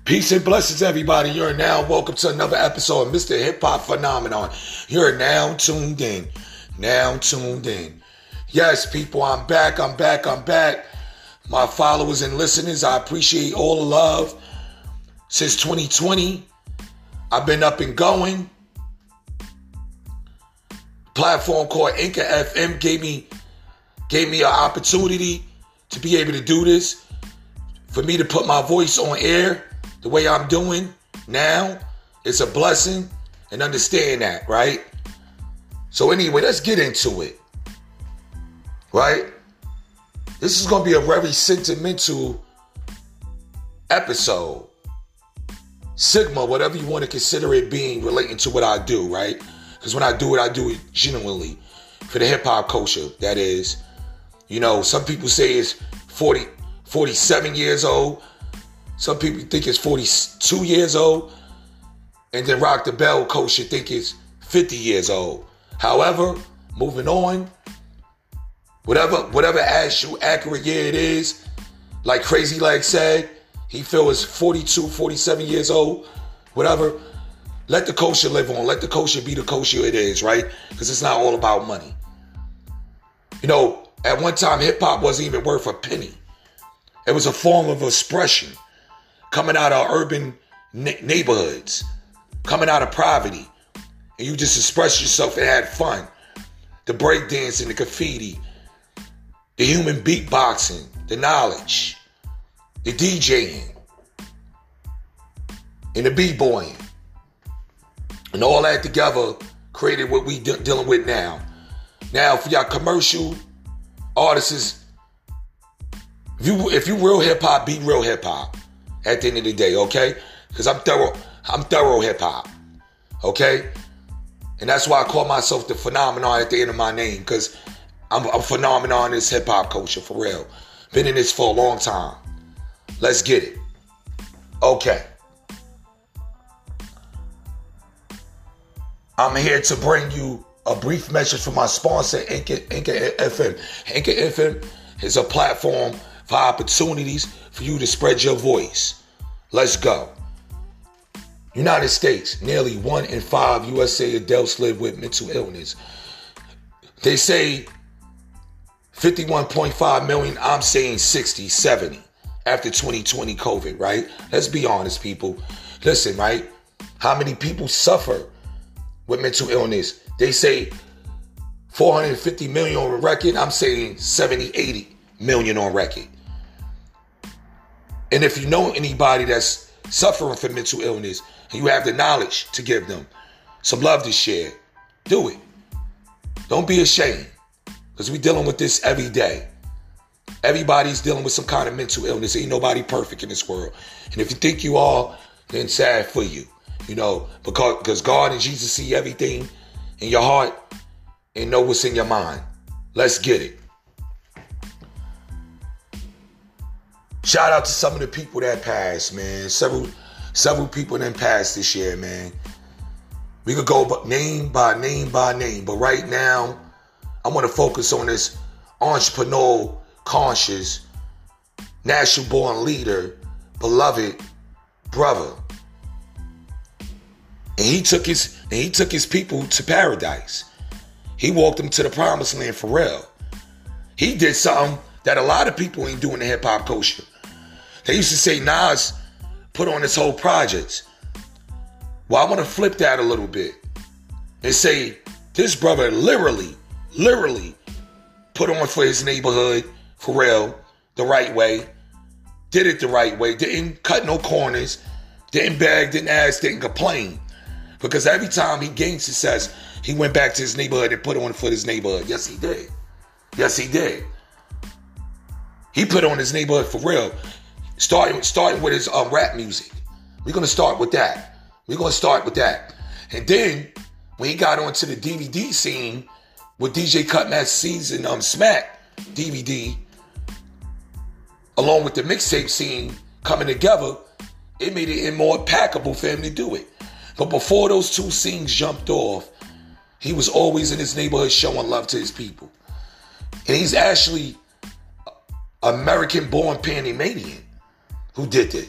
Peace and blessings, everybody. You're now welcome to another episode of Mr. Hip Hop Phenomenon. You're now tuned in. Yes, people, I'm back. My followers and listeners, I appreciate all the love. Since 2020, I've been up and going. Platform called Anchor FM gave me an opportunity to be able to do this, for me to put my voice on air the way I'm doing now. It's a blessing, and understand that, right? So anyway, let's get into it, right? This is going to be a very sentimental episode. Sigma, whatever you want to consider it being, relating to what I do, right? Because when I do it genuinely for the hip-hop culture, that is. You know, some people say it's 47 years old. Some people think it's 42 years old. And then Rock the Bell culture think it's 50 years old. However, moving on, whatever accurate year it is, like Crazy Leg said, he feels 42, 47 years old, whatever. Let the culture live on. Let the culture be the culture it is, right? Because it's not all about money. You know, at one time, hip-hop wasn't even worth a penny. It was a form of expression coming out of urban neighborhoods, coming out of poverty. And you just expressed yourself and had fun. The breakdancing, the graffiti, the human beatboxing, the knowledge, the DJing, and the b-boying. And all that together created what we dealing with now. Now, for y'all commercial artists, if you real hip hop, be real hip hop at the end of the day, okay? Because I'm thorough hip hop, okay? And that's why I call myself the phenomenon at the end of my name, because I'm a phenomenon in this hip hop culture, for real. Been in this for a long time. Let's get it. Okay. I'm here to bring you a brief message from my sponsor, Anchor FM. Anchor FM is a platform for opportunities for you to spread your voice. Let's go. United States, nearly 1 in 5 USA adults live with mental illness. They say 51.5 million, I'm saying 60, 70 after 2020 COVID, right? Let's be honest, people. Listen, right? How many people suffer with mental illness? They say 450 million on record. I'm saying 70, 80 million on record. And if you know anybody that's suffering from mental illness and you have the knowledge to give them some love to share, do it. Don't be ashamed, because we're dealing with this every day. Everybody's dealing with some kind of mental illness. Ain't nobody perfect in this world. And if you think you are, then sad for you. You know, because God and Jesus see everything in your heart and know what's in your mind. Let's get it. Shout out to some of the people that passed, man. Several people that passed this year, man. We could go name by name, but right now, I want to focus on this entrepreneurial, conscious, national-born leader, beloved brother. And he took his people to paradise. He walked them to the promised land for real. He did something that a lot of people ain't doing in the hip hop culture. They used to say Nas put on this whole project. Well, I want to flip that a little bit and say this brother literally put on for his neighborhood for real, the right way. Did it the right way. Didn't cut no corners. Didn't beg, didn't ask, didn't complain. Because every time he gained success, he went back to his neighborhood and put on for his neighborhood. Yes, he did. Yes, he did. He put on his neighborhood for real. Starting with his rap music. We're going to start with that. And then, when he got onto the DVD scene with DJ Cutmaster's and Smack DVD, along with the mixtape scene coming together, it made it more packable for him to do it. But before those two scenes jumped off, he was always in his neighborhood showing love to his people. And he's actually American-born Panamanian who did this.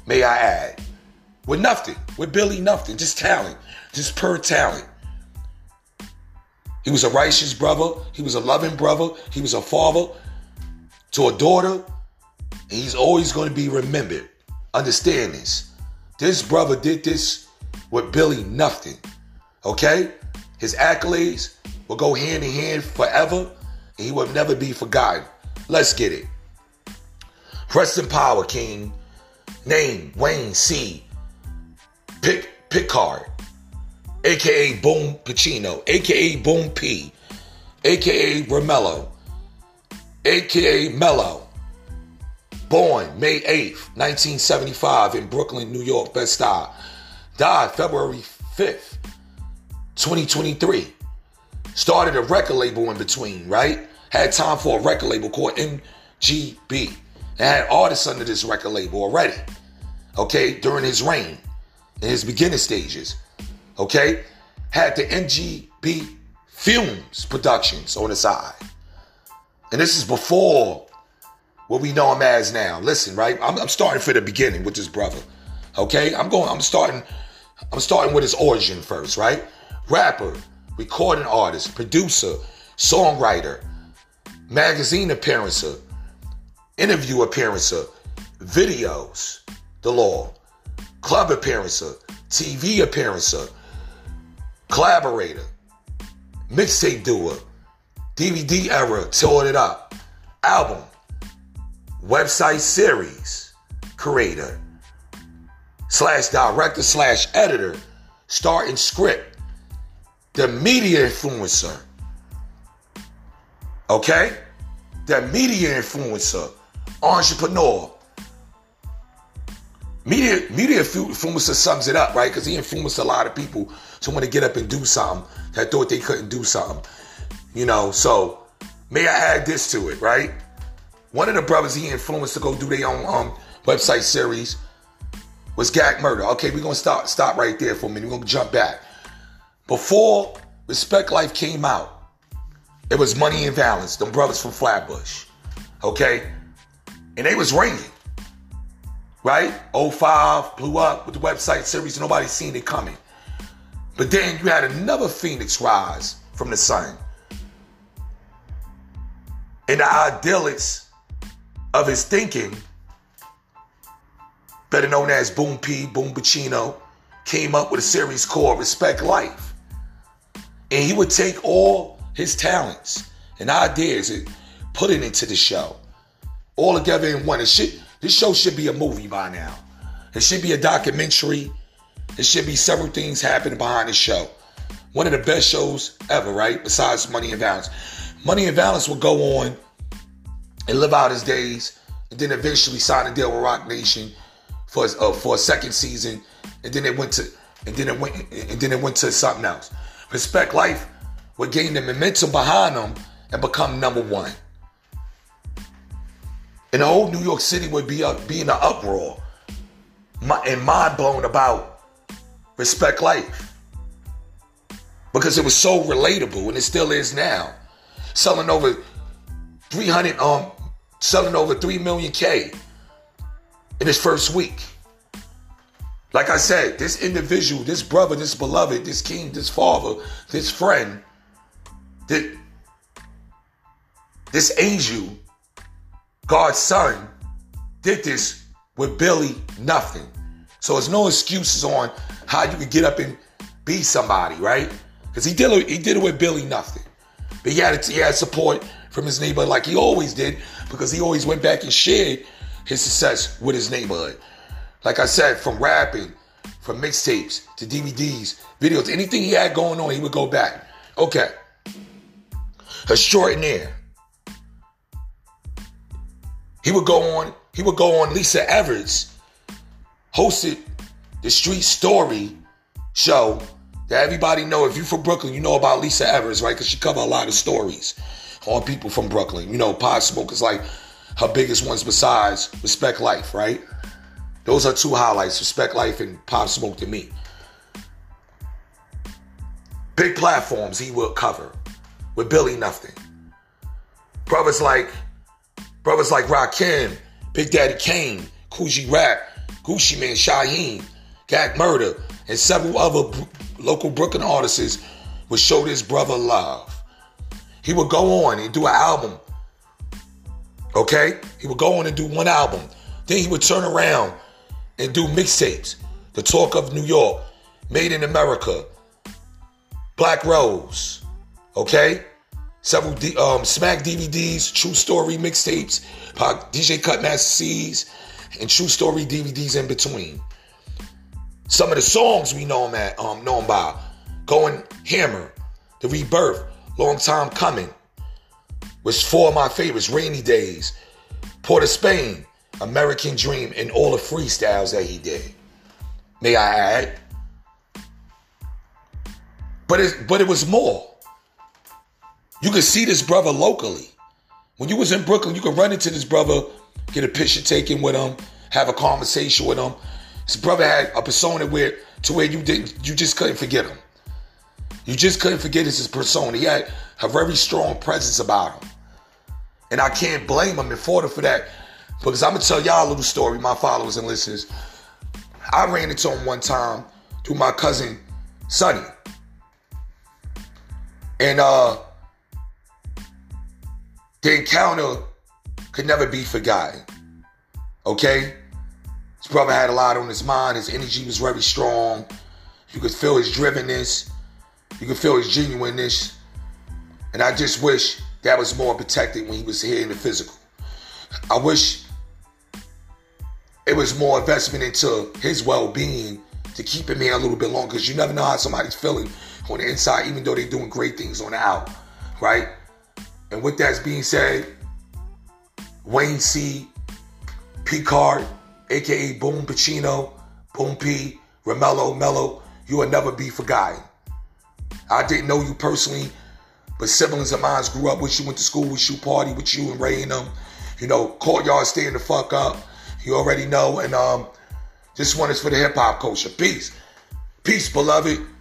may I add. With nothing. With Billy nothing. Just talent. Just pure talent. He was a righteous brother. He was a loving brother. He was a father to a daughter. And he's always going to be remembered. Understand this. This brother did this with Billy nothing. Okay? His accolades will go hand in hand forever. And he will never be forgotten. Let's get it. Rest in power, King. Name, Wayne C. Pickard, a.k.a. Boom Pacino, a.k.a. Boom P, a.k.a. Romello, a.k.a. Mello. Born May 8th, 1975 in Brooklyn, New York, Bed-Stuy. Died February 5th, 2023. Started a record label in between, right? Had time for a record label called MGB. And had artists under this record label already. Okay, during his reign. In his beginning stages, okay? Had the MGB Films Productions on the side. And this is before what we know him as now. Listen, right? I'm starting from the beginning with this brother, okay? I'm starting with his origin first, right? Rapper, recording artist, producer, songwriter, magazine appearancer, interview appearancer, videos, the law. Club appearancer, TV appearancer, collaborator, mixtape doer, DVD era, tore it up, album, website series creator, /director /editor, starting script, the media influencer, okay? The media influencer, entrepreneur. Media influencer sums it up, right? Because he influenced a lot of people to want to get up and do something that thought they couldn't do something. You know, so may I add this to it, right? One of the brothers he influenced to go do their own website series was Gag Murder. Okay, we're going to stop right there for a minute. We're going to jump back. Before Respect Life came out, it was Money and Violence, them brothers from Flatbush. Okay? And they was ringing. Right? 05 blew up with the website series. Nobody seen it coming. But then you had another phoenix rise from the sun. And the idyllics of his thinking, better known as Boom P, Boom Pacino, came up with a series called Respect Life. And he would take all his talents and ideas and put it into the show. All together in one. This show should be a movie by now. It should be a documentary. There should be several things happening behind the show. One of the best shows ever, right? Besides Money and Violence. Money and Violence will go on and live out his days, and then eventually sign a deal with Rock Nation for a second season, and then it went to something else. Respect Life would gain the momentum behind them and become number one. And the whole New York City would be in an uproar and mind blown about Respect Life. Because it was so relatable, and it still is now. Selling over 3 million K in his first week. Like I said, this individual, this brother, this beloved, this king, this father, this friend, this angel, God's son, did this with Billy nothing. So there's no excuses on how you could get up and be somebody, right? Because he did it with Billy nothing. But he had support from his neighborhood like he always did, because he always went back and shared his success with his neighborhood. Like I said, from rapping, from mixtapes to DVDs, videos, anything he had going on, he would go back. Okay. Extraordinaire. He would go on Lisa Evers hosted the Street Story show that everybody know. If you're from Brooklyn, you know about Lisa Evers, right? Because she covered a lot of stories on people from Brooklyn. You know, Pop Smoke is like her biggest ones besides Respect Life, right? Those are two highlights, Respect Life and Pop Smoke to me. Big platforms he will cover with Billy nothing. Brothers like Rakim, Big Daddy Kane, Coogee Rap, Gucci Mane, Shyheim, Gag Murder, and several other local Brooklyn artists would show this brother love. He would go on and do an album. Okay? He would go on and do one album. Then he would turn around and do mixtapes. The Talk of New York, Made in America, Black Rose. Okay? Several Smack DVDs, True Story mixtapes, DJ Cutmaster C's, and True Story DVDs in between. Some of the songs we know him by: Going Hammer, The Rebirth, Long Time Coming, was four of my favorites. Rainy Days, Port of Spain, American Dream, and all the freestyles that he did. May I add? But it was more. You could see this brother locally. When you was in Brooklyn, you could run into this brother, get a picture taken with him, have a conversation with him. This brother had a persona where you just couldn't forget him. You just couldn't forget his persona. He had a very strong presence about him. And I can't blame him and fault him for that. Because I'm going to tell y'all a little story, my followers and listeners. I ran into him one time through my cousin, Sonny. And the encounter could never be forgotten. Okay? His brother had a lot on his mind. His energy was very strong. You could feel his drivenness. You could feel his genuineness. And I just wish that was more protected when he was here in the physical. I wish it was more investment into his well-being to keep him here a little bit longer, because you never know how somebody's feeling on the inside, even though they're doing great things on the out, right? And with that being said, Wayne C, Picard, a.k.a. Boom Pacino, Boom P, Romello, Mello, you will never be forgotten. I didn't know you personally, but siblings of mine grew up with you, went to school with you, party with you and Ray and them. You know, courtyard staying the fuck up. You already know. And this one is for the hip-hop culture. Peace. Peace, beloved.